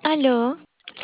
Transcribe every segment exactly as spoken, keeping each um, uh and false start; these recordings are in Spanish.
Aló,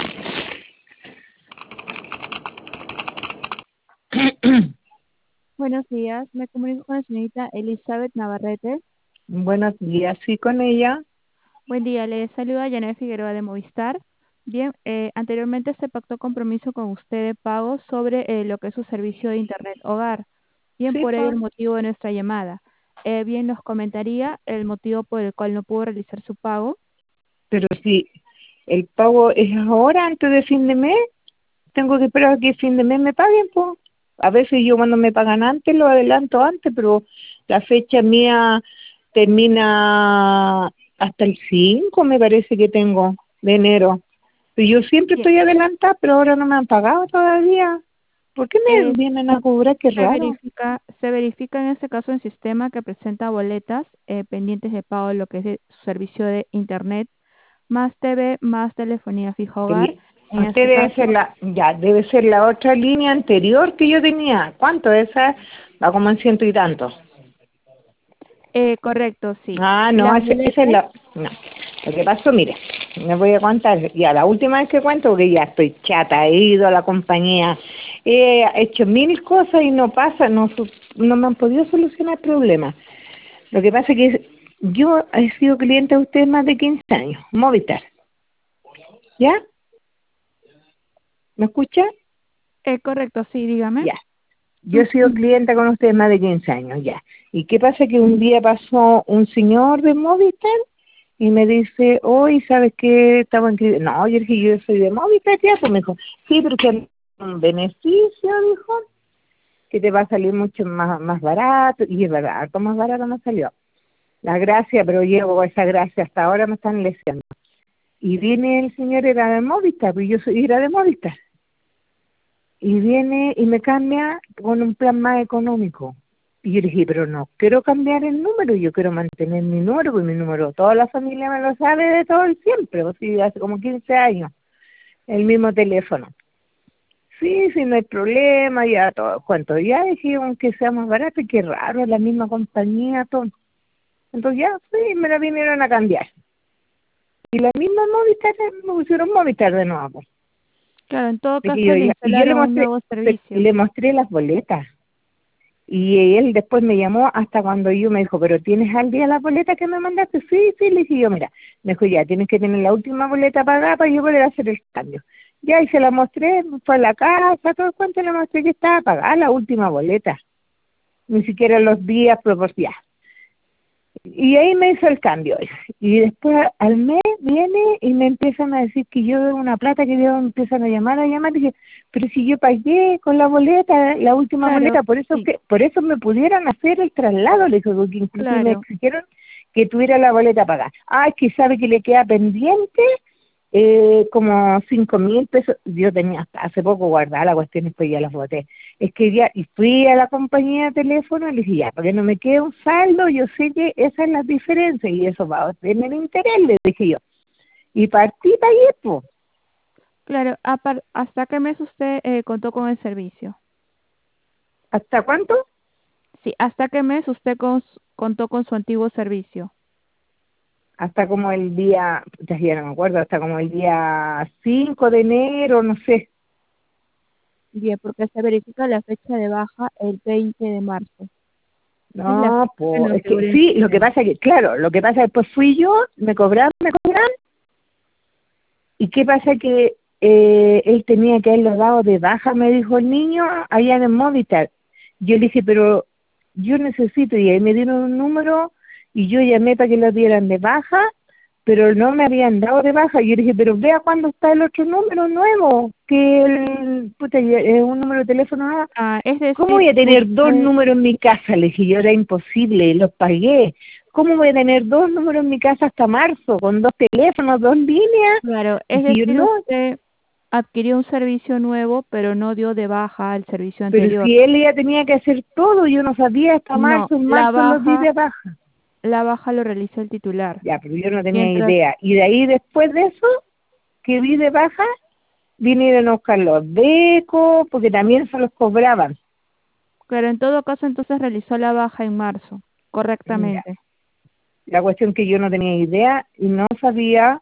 Buenos días, me comunico con la señorita Elizabeth Navarrete. Buenos días, sí, con ella. Buen día, le saluda Janet Figueroa de Movistar. Bien, eh, anteriormente se pactó compromiso con usted de pago sobre eh, lo que es su servicio de Internet Hogar. Bien, Sí, por ello pues, el motivo de nuestra llamada. Eh, bien, nos comentaría el motivo por el cual no pudo realizar su pago. pero si el pago es ahora, antes de fin de mes, tengo que esperar a que fin de mes me paguen, pues. A veces yo cuando me pagan antes, lo adelanto antes, pero la fecha mía termina hasta el cinco, me parece que tengo, de enero. Pero yo siempre Bien, estoy adelantada, pero ahora no me han pagado todavía. ¿Por qué me eh, vienen a cobrar? Qué se raro. verifica, se verifica en este caso el sistema que presenta boletas eh, pendientes de pago de lo que es de su servicio de Internet más T V, más telefonía fija hogar. Sí, En usted este debe caso, ser la, ya, debe ser la otra línea anterior que yo tenía. ¿Cuánto? Esa va como en ciento y tanto. eh, correcto, sí. Ah, no, Las ese- esa es boletas, la, no. Lo que pasó, mire, me voy a contar, ya la última vez que cuento, porque ya estoy chata, he ido a la compañía, he hecho mil cosas y no pasa, no, su- no me han podido solucionar problemas. Lo que pasa es que yo he sido cliente de ustedes más de quince años, Movistar, ¿ya? ¿Me escucha? eh, correcto, sí, dígame. Ya. Yo he sido clienta con ustedes más de quince años ya. ¿Y qué pasa? Que un día pasó un señor de Movistar y me dice, hoy, ¿sabes qué? Estaba en... No, yo dije, yo soy de Movistar, ya, pues me dijo, sí, pero que hay un beneficio, dijo, que te va a salir mucho más, más barato. Y es verdad, harto más barato me salió. La gracia, pero llevo esa gracia, hasta ahora me están lesionando. Y viene el señor, era de Movistar, pues yo soy, era de Movistar. Y viene y me cambia con un plan más económico. Y yo le dije, pero no quiero cambiar el número, yo quiero mantener mi número, porque mi número toda la familia me lo sabe de todo el siempre, o sea, hace como quince años, el mismo teléfono. Sí, sí, no hay problema, ya todo, cuánto, ya dije, aunque sea más barato, qué raro, la misma compañía, todo. Entonces ya, sí, me la vinieron a cambiar. Y la misma Movistar, me pusieron Movistar de nuevo. Claro, en todo Dije caso yo, le ya, y yo le instalaron un mostré, nuevo servicio. le mostré las boletas. Y él después me llamó hasta cuando yo me dijo, pero ¿tienes al día la boleta que me mandaste? Sí, sí, le dije yo, mira, me dijo, ya, tienes que tener la última boleta pagada para yo poder hacer el cambio. Ya, y se la mostré, fue a la casa, todo el cuento, le mostré que estaba pagada la última boleta. Ni siquiera los días proporcionados. Y ahí me hizo el cambio. Y después al mes viene y me empiezan a decir que yo debo una plata, que yo me empiezan a llamar, a llamar. Y dije, pero si yo pagué con la boleta, la última Claro, boleta, por eso sí, que por eso me pudieran hacer el traslado, le dijo, porque incluso me claro. exigieron que tuviera la boleta pagada. Ah, es que sabe que le queda pendiente eh, como cinco mil pesos. Yo tenía hasta hace poco guardada la cuestión y después ya las boté. Es que ya, y fui a la compañía de teléfono y le dije, ya, para que no me quede un saldo, yo sé que esa es la diferencia y eso va a tener interés, le dije yo. Y partí para allí, pues. Claro, apar- ¿hasta qué mes usted eh, contó con el servicio? ¿Hasta cuánto? Sí, ¿hasta qué mes usted con su- contó con su antiguo servicio? Hasta como el día, ya ya no me acuerdo, hasta como el día cinco de enero, no sé. Bien, porque se verifica la fecha de baja el veinte de marzo. Sí, la No, fecha que pues, nos es que figura en el sí, lo que sistema. pasa es que, claro, lo que pasa es que después fui yo, me cobraron, me cobraron. ¿Y qué pasa? Que eh, él tenía que haberlo dado de baja, me dijo el niño, allá en el Movistar. Yo le dije, pero yo necesito, y ahí me dieron un número, y yo llamé para que lo dieran de baja, pero no me habían dado de baja. Yo le dije, pero vea cuándo está el otro número nuevo, que el, puta, es un número de teléfono nuevo. Ah, es ¿Cómo decir, voy a tener dos usted, números en mi casa? Le dije, yo era imposible, los pagué. ¿Cómo voy a tener dos números en mi casa hasta marzo, con dos teléfonos, dos líneas? claro, es Dije yo, decir, no, usted adquirió un servicio nuevo, pero no dio de baja al servicio pero anterior. si él ya tenía que hacer todo, yo no sabía hasta No, marzo, en la marzo los di baja, de baja. la baja lo realizó el titular. Ya, pero yo no tenía Mientras, idea. Y de ahí, después de eso, que vi de baja, vinieron a buscar los becos, porque también se los cobraban. claro, en todo caso, entonces realizó la baja en marzo, Ya. correctamente. La cuestión que yo no tenía idea y no sabía.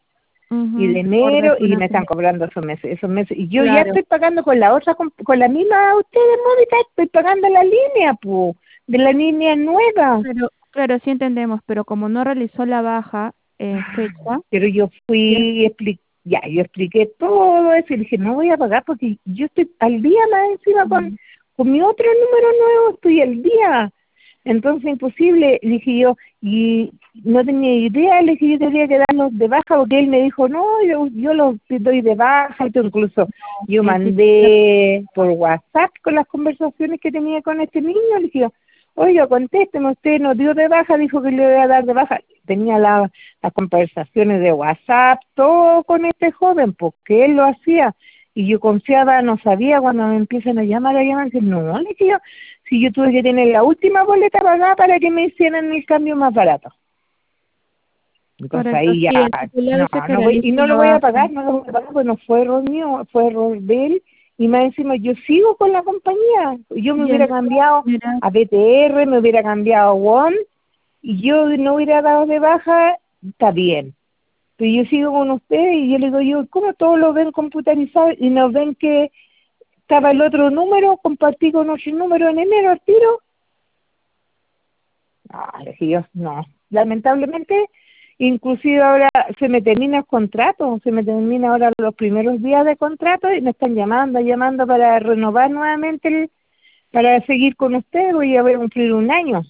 y de Ujú, por enero y me están desconocimiento. cobrando esos meses, esos meses. Y yo ya Claro, estoy pagando con la otra, con, con la misma ustedes, Mónica, estoy pagando la línea, pu, de la línea nueva. pero claro, sí entendemos, pero como no realizó la baja en fecha, Pero yo fui bien, y expliqué, ya, yo expliqué todo eso y dije, no voy a pagar porque yo estoy al día más encima con, mm, con mi otro número nuevo, estoy al día. Entonces, imposible, dije yo, y no tenía idea, le dije yo tenía que darlos de baja porque él me dijo, no, yo, yo los doy de baja, y todo, incluso yo es difícil. mandé por WhatsApp con las conversaciones que tenía con este niño, le dije yo, oiga, contésteme, usted nos dio de baja, dijo que le iba a dar de baja. Tenía la, las conversaciones de WhatsApp, todo con este joven, porque él lo hacía. Y yo confiaba, no sabía cuando me empiezan a llamar, a llamar, dije, no, le dije yo, si yo tuve que tener la última boleta pagada para que me hicieran el cambio más barato. Entonces Correcto, ahí ya, sí, el titular no, dice que no voy, y realice no la lo voy a baja. pagar, no lo voy a pagar, pues no fue error mío, fue error de él, y más encima yo sigo con la compañía, yo me Bien, hubiera de todas cambiado maneras, a B T R, me hubiera cambiado a WOM, y yo no hubiera dado de baja, está bien. Pero yo sigo con usted y yo le digo yo, ¿cómo todos lo ven computarizado y nos ven que estaba el otro número, compartí con otro número en enero al tiro? No, le dije yo, no. Lamentablemente, inclusive ahora se me termina el contrato, se me termina ahora los primeros días de contrato y me están llamando, llamando para renovar nuevamente, el, para seguir con usted, voy a cumplir un año.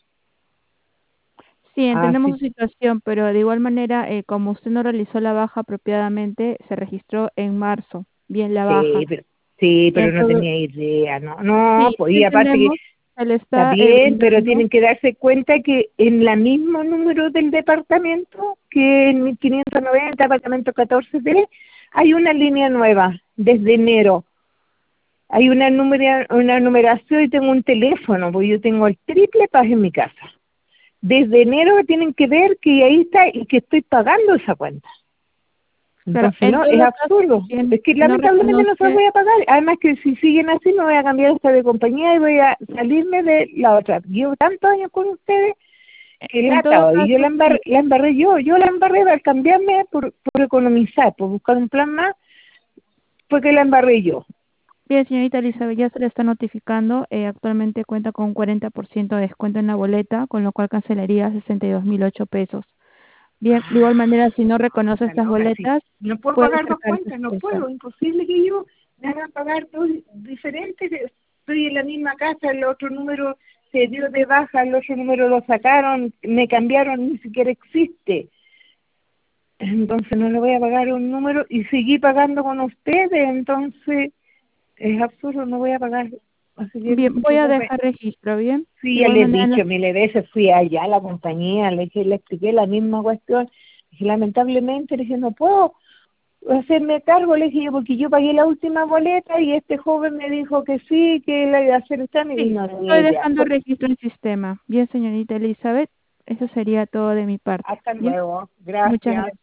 sí, entendemos su Así, situación, pero de igual manera, eh, como usted no realizó la baja apropiadamente, se registró en marzo, bien la baja. sí, pero, sí, pero no Entonces, tenía idea, no, no, sí, pues sí y aparte que entendemos, se le está está eh, bien, pero brindando. tienen que darse cuenta que en la mismo número del departamento, que en mil quinientos noventa, apartamento catorce D, hay una línea nueva desde enero. Hay una, numera, una numeración y tengo un teléfono, porque yo tengo el triple paz en mi casa. Desde enero tienen que ver que ahí está y que estoy pagando esa cuenta. Claro, Entonces, en no, es todo caso, absurdo. bien, Es que no lamentablemente no se los reconoce, voy a pagar. Además que si siguen así me voy a cambiar hasta de compañía y voy a salirme de la otra. Llevo tantos años con ustedes que en lata, todo y yo la caso, embarré, sí. la embarré yo. Yo la embarré al cambiarme por, por economizar, por buscar un plan más, fue que la embarré yo. Bien, señorita Elizabeth, ya se le está notificando. Eh, actualmente cuenta con un cuarenta por ciento de descuento en la boleta, con lo cual cancelaría sesenta y dos mil ocho pesos. Bien, de igual manera, si no reconoce Está estas loca, sí. boletas, No puedo puede pagar dos sacar cuentas, no suspenso. puedo. Imposible que yo me hagan pagar dos diferentes. Estoy en la misma casa, el otro número se dio de baja, el otro número lo sacaron, me cambiaron, ni siquiera existe. Entonces no le voy a pagar un número y seguí pagando con ustedes, entonces es absurdo, no voy a pagar. Así que no Bien, se voy a preocupe. dejar registro, ¿bien? Sí, De ya igual les he manera, no- dicho miles de veces, fui allá a la compañía, le, dije- le expliqué la misma cuestión. Y lamentablemente le dije, no puedo hacerme cargo, le dije yo, porque yo pagué la última boleta y este joven me dijo que sí, que él iba a hacer el trámite y sí, no tenía estoy idea. dejando Pues, registro en sistema. Bien, señorita Elizabeth, eso sería todo de mi parte. hasta Bien, luego, muchas gracias. gracias.